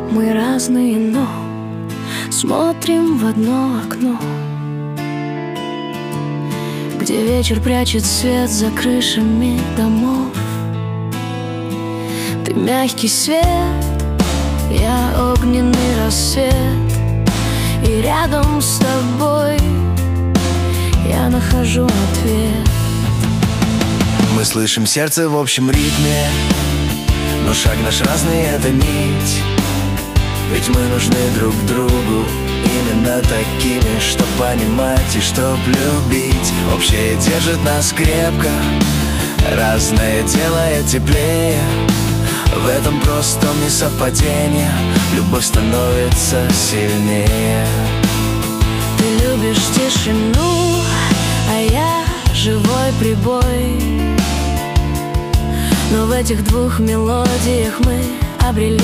Мы разные, но смотрим в одно окно, где вечер прячет свет за крышами домов. Ты мягкий свет, я огненный рассвет, и рядом с тобой я нахожу ответ. Мы слышим сердце в общем ритме, но шаг наш разный — это нить. Ведь мы нужны друг другу именно такими, чтоб понимать и чтоб любить. Общее держит нас крепко, разное делает теплее. В этом простом несовпадение любовь становится сильнее. Ты любишь тишину, а я живой прибой, но в этих двух мелодиях мы обрели